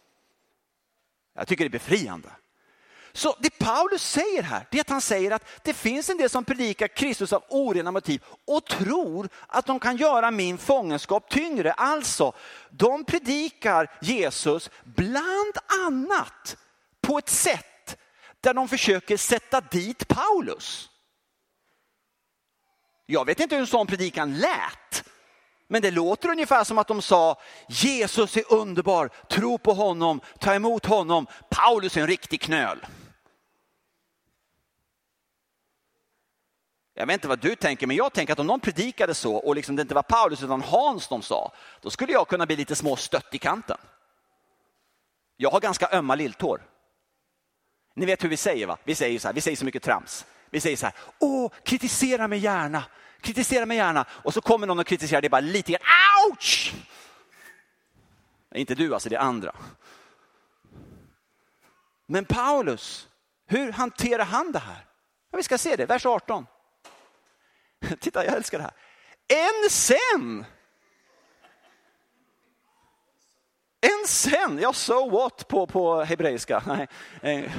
Speaker 2: Jag tycker det är befriande. Så det Paulus säger här, det är att han säger att det finns en del som predikar Kristus av orena motiv och tror att de kan göra min fångenskap tyngre. Alltså, de predikar Jesus bland annat på ett sätt där de försöker sätta dit Paulus. Jag vet inte hur en sån predikan lät. Men det låter ungefär som att de sa Jesus är underbar, tro på honom, ta emot honom. Paulus är en riktig knöl. Jag vet inte vad du tänker, men jag tänker att om någon predikade så och liksom det inte var Paulus utan Hans de sa, då skulle jag kunna bli lite små stött i kanten. Jag har ganska ömma lilltår. Ni vet hur vi säger va? Vi säger så här, vi säger så mycket trams. Vi säger så här, kritisera mig gärna. Kritisera mig gärna. Och så kommer någon och kritiserar det bara lite grann. Ouch! Inte du alltså, det är andra. Men Paulus, hur hanterar han det här? Ja, vi ska se det, vers 18. Titta, jag älskar det här. Än sen, ja, so what på hebreiska. Nej.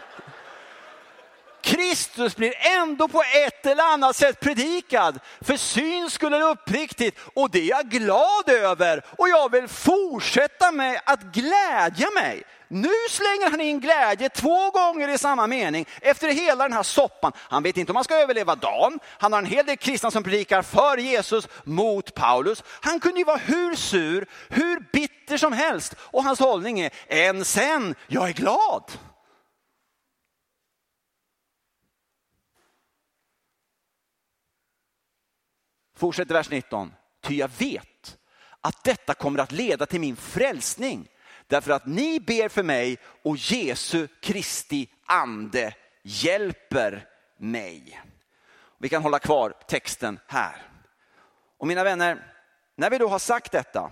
Speaker 2: Kristus blir ändå på ett eller annat sätt predikad. För syns skulle det uppriktigt. Och det är jag glad över. Och jag vill fortsätta med att glädja mig. Nu slänger han in glädje 2 gånger i samma mening. Efter hela den här soppan. Han vet inte om han ska överleva dagen. Han har en hel del kristna som predikar för Jesus mot Paulus. Han kunde ju vara hur sur, hur bitter som helst. Och hans hållning är, än sen, jag är glad. Fortsätter vers 19. Ty jag vet att detta kommer att leda till min frälsning. Därför att ni ber för mig och Jesu Kristi ande hjälper mig. Vi kan hålla kvar texten här. Och mina vänner, när vi då har sagt detta,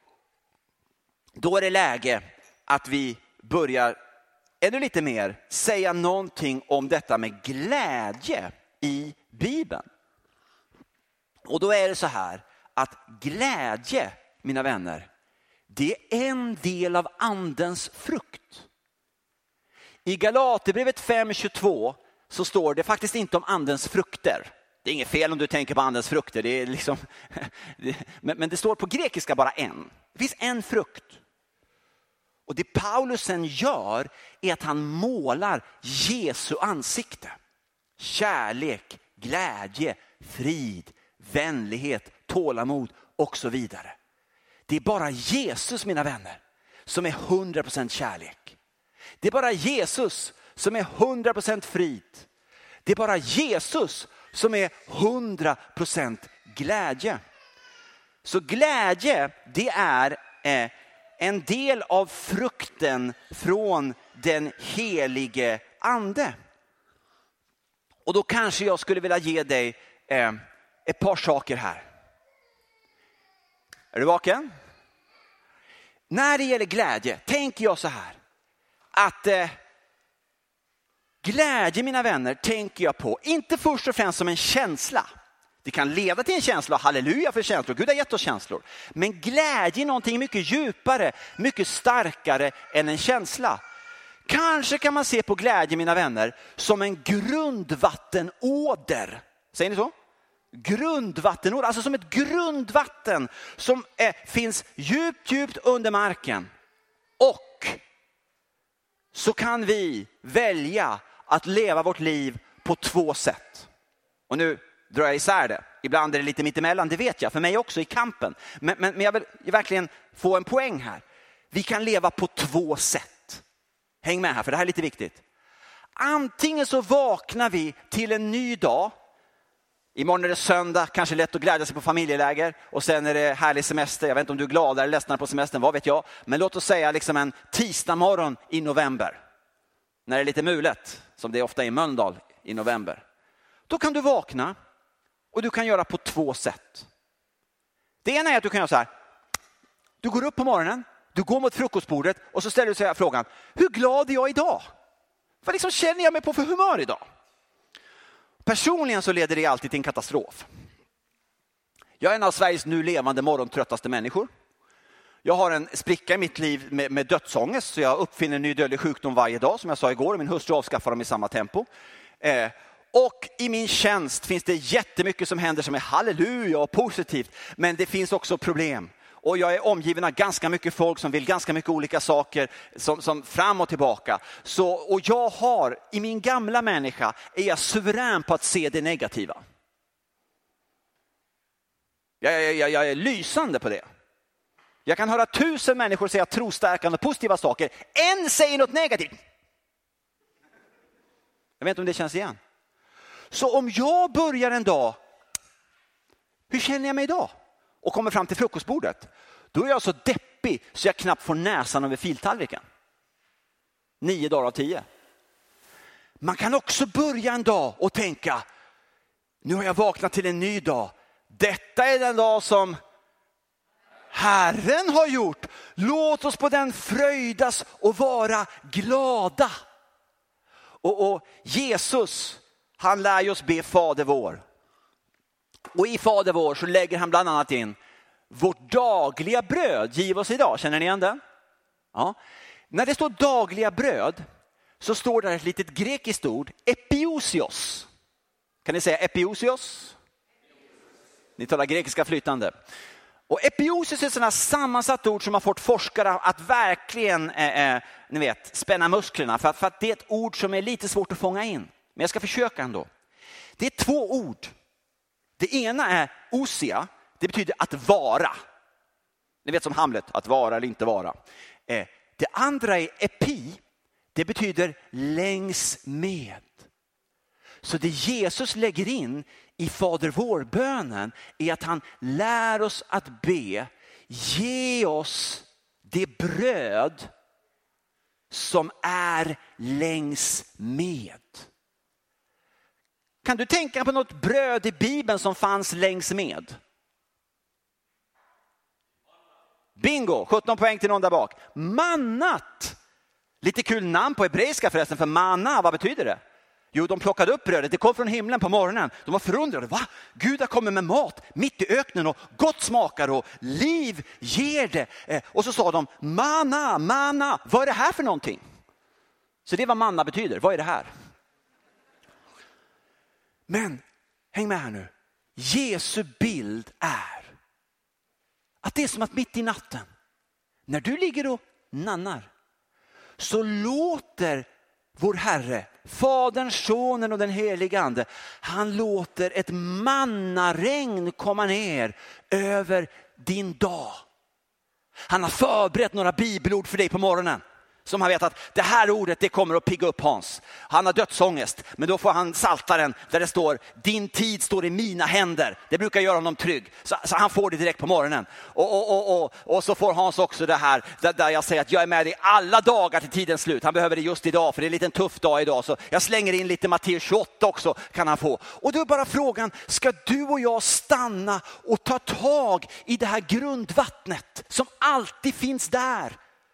Speaker 2: då är det läge att vi börjar ännu lite mer säga någonting om detta med glädje i Bibeln. Och då är det så här att glädje, mina vänner, det är en del av andens frukt. I Galaterbrevet 5:22 så står det faktiskt inte om andens frukter. Det är inget fel om du tänker på andens frukter. Det är liksom, men det står på grekiska bara en. Det finns en frukt. Och det Paulus sen gör är att han målar Jesu ansikte. Kärlek, glädje, frid, vänlighet, tålamod och så vidare. Det är bara Jesus, mina vänner, som är 100% kärlek. Det är bara Jesus som är 100% frid. Det är bara Jesus som är 100% glädje. Så glädje, det är en del av frukten från den helige ande. Och då kanske jag skulle vilja ge dig ett par saker här. Är du vaken? När det gäller glädje tänker jag så här. Att glädje, mina vänner, tänker jag på. Inte först och främst som en känsla. Det kan leda till en känsla, halleluja för känslor. Gud har gett oss känslor. Men glädje är någonting mycket djupare, mycket starkare än en känsla. Kanske kan man se på glädje, mina vänner, som en grundvattenåder. Säger ni så? Grundvattenåder, alltså som ett grundvatten som finns djupt under marken. Och så kan vi välja att leva vårt liv på 2 sätt. Och nu drar jag isär det. Ibland är det lite mittemellan, det vet jag. För mig också i kampen. Men jag vill verkligen få en poäng här. Vi kan leva på 2 sätt. Häng med här, för det här är lite viktigt. Antingen så vaknar vi till en ny dag. Imorgon är det söndag, kanske lätt att glädja sig på familjeläger. Och sen är det härlig semester. Jag vet inte om du är glad eller ledsnare på semestern, vad vet jag. Men låt oss säga liksom en tisdag morgon i november. När det är lite mulet, som det är ofta i Mölndal i november. Då kan du vakna och du kan göra på 2 sätt. Det ena är att du kan göra så här. Du går upp på morgonen, du går mot frukostbordet och så ställer du sig frågan. Hur glad är jag idag? Vad liksom känner jag mig på för humör idag? Personligen så leder det alltid till en katastrof. Jag är en av Sveriges nu levande morgontröttaste människor. Jag har en spricka i mitt liv med dödsångest, så jag uppfinner en ny dödlig sjukdom varje dag, som jag sa igår, och min hustru avskaffar dem i samma tempo. Och i min tjänst finns det jättemycket som händer som är halleluja och positivt, men det finns också problem. Och jag är omgiven av ganska mycket folk som vill ganska mycket olika saker som fram och tillbaka. Och jag har, i min gamla människa, är jag suverän på att se det negativa. Jag är lysande på det. Jag kan höra 1000 människor säga trostärkande och positiva saker. En säger något negativt. Jag vet inte om det känns igen. Så om jag börjar en dag, hur känner jag mig idag? Och kommer fram till frukostbordet, då är jag så deppig så jag knappt får näsan över filtallriken. 9 dagar av 10. Man kan också börja en dag och tänka, nu har jag vaknat till en ny dag. Detta är den dag som Herren har gjort. Låt oss på den fröjdas och vara glada. Och Jesus, han lär ju oss be Fader vår. Och i Fader vår så lägger han bland annat in: vårt dagliga bröd giv oss idag. Känner ni igen det? Ja. När det står dagliga bröd så står där ett litet grekiskt ord, epiousios. Kan ni säga epiousios? Ni talar grekiska flytande. Och epiousios är ett sådant här sammansatt ord som har fått forskare att verkligen ni vet, spänna musklerna. För att det är ett ord som är lite svårt att fånga in. Men jag ska försöka ändå. Det är två ord. Det ena är ousia. Det betyder att vara. Ni vet som Hamlet, att vara eller inte vara. Det andra är epi. Det betyder längs med. Så det Jesus lägger in i Fader vår-bönen är att han lär oss att be: ge oss det bröd som är längs med. Kan du tänka på något bröd i Bibeln som fanns längs med? Bingo, 17 poäng till någon där bak. Mannat. Lite kul namn på hebreiska förresten, för manna, vad betyder det? Jo, de plockade upp brödet, det kom från himlen på morgonen. De var förundrade, va? Gud har kommit med mat mitt i öknen och gott smakar och liv ger det. Och så sa de, manna, vad är det här för någonting? Så det är vad manna betyder, vad är det här? Men, häng med här nu. Jesu bild är att det är som att mitt i natten, när du ligger och nannar, så låter vår Herre, Fadern, Sonen och den helige Ande, han låter ett mannaregn komma ner över din dag. Han har förberett några bibelord för dig på morgonen. Som han vet att det här ordet, det kommer att pigga upp Hans. Han har dödsångest, men då får han Psaltaren där det står: din tid står i mina händer. Det brukar göra honom trygg. Så han får det direkt på morgonen. Och så får Hans också det här där jag säger att jag är med dig alla dagar till tidens slut. Han behöver det just idag, för det är en liten tuff dag idag. Så jag slänger in lite Matteus 28 också, kan han få. Och då är bara frågan, ska du och jag stanna och ta tag i det här grundvattnet som alltid finns där?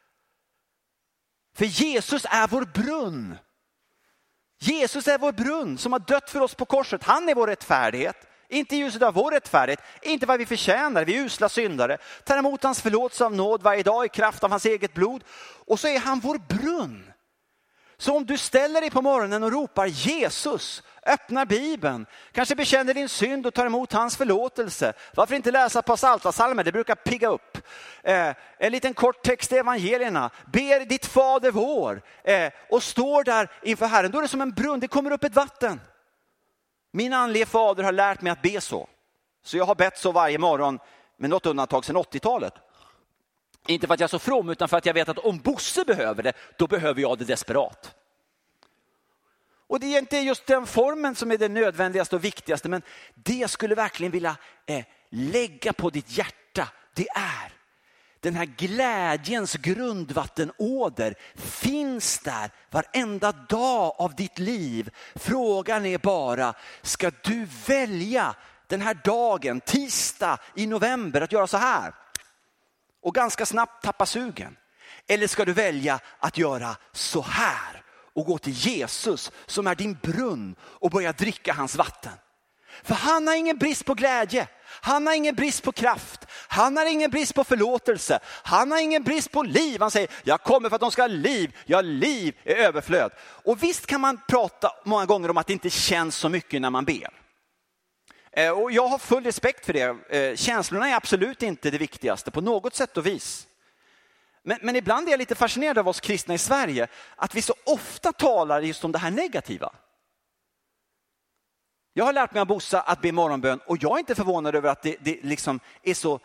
Speaker 2: För Jesus är vår brunn. Jesus är vår brunn som har dött för oss på korset. Han är vår rättfärdighet. Inte i ljuset av vår rättfärdighet. Inte vad vi förtjänar. Vi är usla syndare. Tar emot hans förlåtelse av nåd varje dag i kraft av hans eget blod. Och så är han vår brunn. Så om du ställer dig på morgonen och ropar Jesus, öppnar Bibeln, kanske bekänner din synd och tar emot hans förlåtelse. Varför inte läsa på Psaltarpsalmer? Det brukar pigga upp. En liten kort text i evangelierna. Ber ditt Fader vår och står där inför Herren. Då är det som en brunn, det kommer upp ett vatten. Min andlige fader har lärt mig att be så. Så jag har bett så varje morgon, med något undantag sedan 80-talet. Inte för att jag är så from, utan för att jag vet att om Bosse behöver det, då behöver jag det desperat. Och det är inte just den formen som är det nödvändigaste och viktigaste, men det jag skulle verkligen vilja lägga på ditt hjärta, det är den här glädjens grundvattenåder finns där varenda dag av ditt liv. Frågan är bara, ska du välja den här dagen, tisdag i november, att göra så här? Och ganska snabbt tappa sugen. Eller ska du välja att göra så här och gå till Jesus som är din brunn och börja dricka hans vatten? För han har ingen brist på glädje. Han har ingen brist på kraft. Han har ingen brist på förlåtelse. Han har ingen brist på liv. Han säger, jag kommer för att de ska ha liv. Ja, liv är överflöd. Och visst kan man prata många gånger om att det inte känns så mycket när man ber. Och jag har full respekt för det. Känslorna är absolut inte det viktigaste på något sätt och vis. Men ibland är jag lite fascinerad av oss kristna i Sverige att vi så ofta talar just om det här negativa. Jag har lärt mig av Bossa att be morgonbön och jag är inte förvånad över att det liksom är så,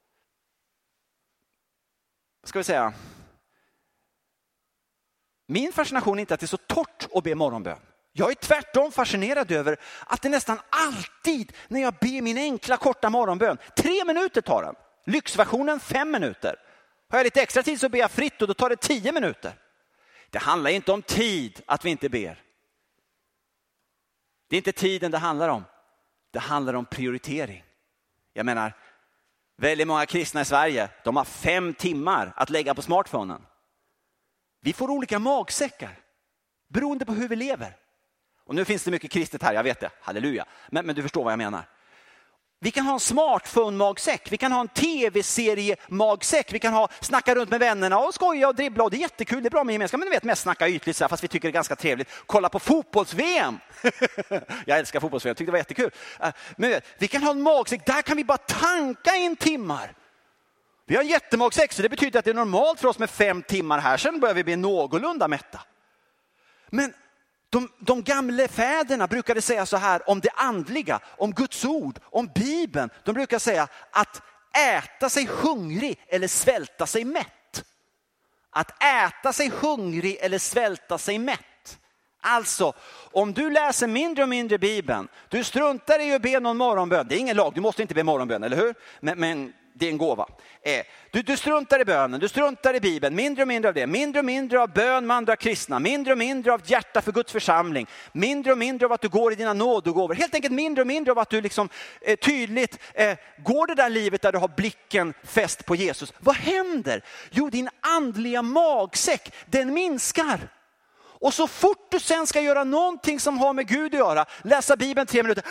Speaker 2: ska vi säga, min fascination är inte att det är så torrt att be morgonbön. Jag är tvärtom fascinerad över att det nästan alltid när jag ber min enkla korta morgonbön, 3 minuter tar den. Lyxversionen 5 minuter. Har jag lite extra tid så ber jag fritt och då tar det 10 minuter. Det handlar inte om tid att vi inte ber. Det är inte tiden det handlar om. Det handlar om prioritering. Jag menar, väldigt många kristna i Sverige, de har 5 timmar att lägga på smartphonen. Vi får olika magsäckar. beroende på hur vi lever. Och nu finns det mycket kristet här, jag vet det, halleluja. Men du förstår vad jag menar. Vi kan ha en smartphone-magsäck, vi kan ha en tv-serie-magsäck, vi kan snacka runt med vännerna och skoja och dribbla. Och det är jättekul, det är bra med gemenskap, men du vet, mest snacka ytligt så här, fast vi tycker det är ganska trevligt. Kolla på fotbolls-VM. Jag älskar fotbolls-VM, jag tyckte det var jättekul. Men vi kan ha en magsäck, där kan vi bara tanka in timmar. Vi har en jättemagsäck, så det betyder att det är normalt för oss med 5 timmar här. Sen börjar vi bli någorlunda mätta. Men de gamla fäderna brukade säga så här om det andliga, om Guds ord, om Bibeln. De brukar säga att äta sig hungrig eller svälta sig mätt. Att äta sig hungrig eller svälta sig mätt. Alltså, om du läser mindre och mindre Bibeln, du struntar i att be någon morgonbön. Det är ingen lag, du måste inte be morgonbön, eller hur? Men det är en gåva. Du struntar i bönen, du struntar i Bibeln. Mindre och mindre av det. Mindre och mindre av bön med andra kristna. Mindre och mindre av hjärta för Guds församling. Mindre och mindre av att du går i dina nådegåvor. Helt enkelt mindre och mindre av att du liksom tydligt går det där livet där du har blicken fäst på Jesus. Vad händer? Jo, din andliga magsäck, den minskar. Och så fort du sen ska göra någonting som har med Gud att göra, läsa Bibeln 3 minuter.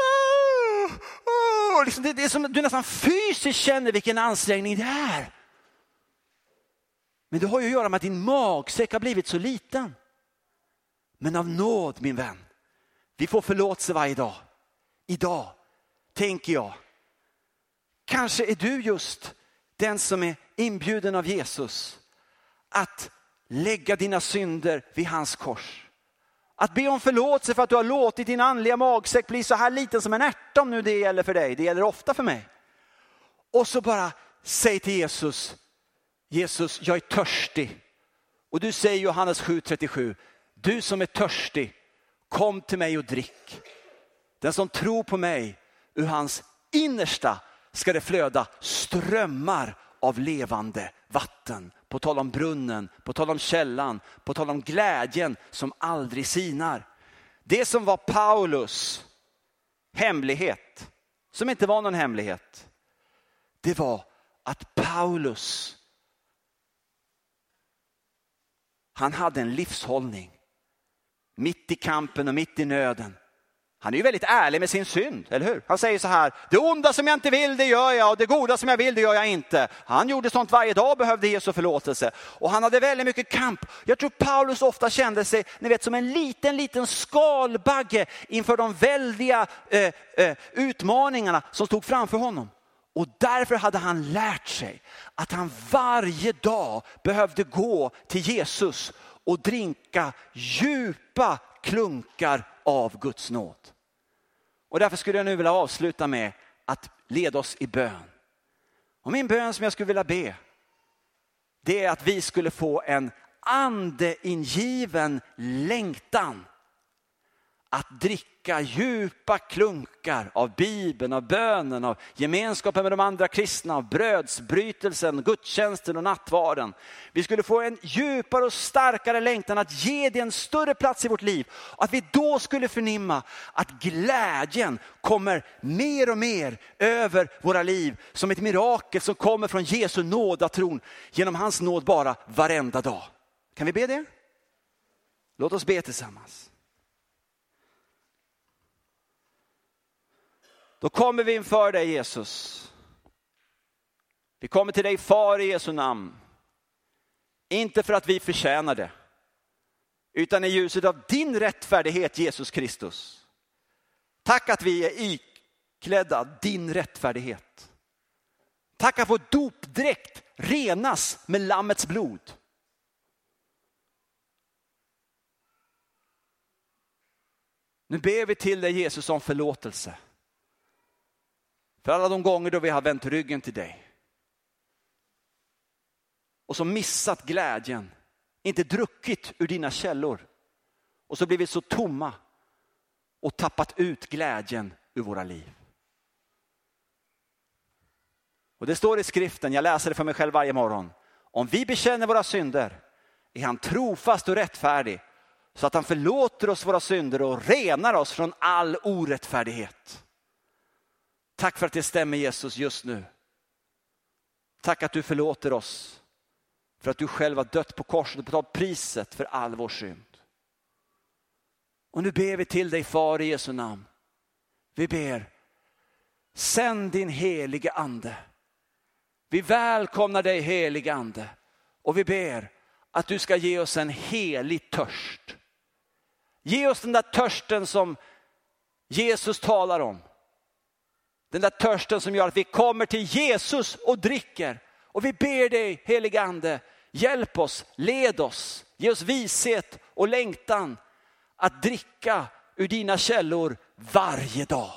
Speaker 2: Liksom det är som du nästan fysiskt känner vilken ansträngning det är. Men det har ju att göra med att din magsäck har blivit så liten. Men av nåd, min vän, vi får förlåtelse varje dag. Idag tänker jag, kanske är du just den som är inbjuden av Jesus att lägga dina synder vid hans kors. Att be om förlåtelse för att du har låtit din andliga magsäck bli så här liten som en ärta, om nu det gäller för dig. Det gäller ofta för mig. Och så bara säg till Jesus, Jesus, jag är törstig. Och du säger Johannes 7:37, du som är törstig, kom till mig och drick. Den som tror på mig, ur hans innersta ska det flöda strömmar av levande vatten. På tal om brunnen, på tal om källan, på tal om glädjen som aldrig sinar. Det som var Paulus hemlighet, som inte var någon hemlighet, det var att Paulus, han hade en livshållning mitt i kampen och mitt i nöden. Han är ju väldigt ärlig med sin synd, eller hur? Han säger så här, det onda som jag inte vill, det gör jag, och det goda som jag vill, det gör jag inte. Han gjorde sånt varje dag och behövde Jesu förlåtelse. Och han hade väldigt mycket kamp. Jag tror Paulus ofta kände sig, ni vet, som en liten skalbagge inför de väldiga utmaningarna som stod framför honom. Och därför hade han lärt sig att han varje dag behövde gå till Jesus och drinka djupa klunkar av Guds nåd. Och därför skulle jag nu vilja avsluta med att leda oss i bön. Och min bön som jag skulle vilja be, det är att vi skulle få en andeingiven längtan att dricka djupa klunkar av Bibeln, av bönen, av gemenskapen med de andra kristna, av brödsbrytelsen, gudstjänsten och nattvarden. Vi skulle få en djupare och starkare längtan att ge det en större plats i vårt liv. Att vi då skulle förnimma att glädjen kommer mer och mer över våra liv som ett mirakel som kommer från Jesu nådatron genom hans nåd bara varenda dag. Kan vi be det? Låt oss be tillsammans. Då kommer vi inför dig, Jesus. Vi kommer till dig, Far, i Jesu namn. Inte för att vi förtjänar det, utan i ljuset av din rättfärdighet, Jesus Kristus. Tack att vi är iklädda din rättfärdighet. Tack att vår dopdräkt renas med lammets blod. Nu ber vi till dig, Jesus, om förlåtelse. För alla de gånger då vi har vänt ryggen till dig. Och så missat glädjen. Inte druckit ur dina källor. Och så blivit så tomma. Och tappat ut glädjen ur våra liv. Och det står i skriften, jag läser det för mig själv varje morgon. Om vi bekänner våra synder är han trofast och rättfärdig. Så att han förlåter oss våra synder och renar oss från all orättfärdighet. Tack för att det stämmer, Jesus, just nu. Tack att du förlåter oss. För att du själv har dött på korset och betalat priset för all vår synd. Och nu ber vi till dig, Far, i Jesu namn. Vi ber, sänd din helige ande. Vi välkomnar dig, helige ande. Och vi ber att du ska ge oss en helig törst. Ge oss den där törsten som Jesus talar om. Den där törsten som gör att vi kommer till Jesus och dricker. Och vi ber dig, helige ande, hjälp oss, led oss, ge oss vishet och längtan att dricka ur dina källor varje dag.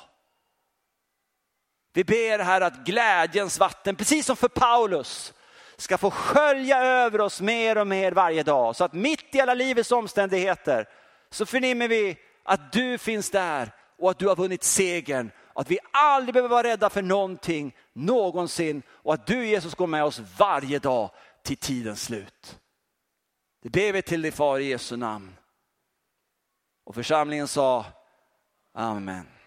Speaker 2: Vi ber här att glädjens vatten, precis som för Paulus, ska få skölja över oss mer och mer varje dag. Så att mitt i alla livets omständigheter så förnimmer vi att du finns där och att du har vunnit segern. Att vi aldrig behöver vara rädda för någonting någonsin. Och att du, Jesus, går med oss varje dag till tidens slut. Det ber vi till dig, Far, i Jesu namn. Och församlingen sa amen.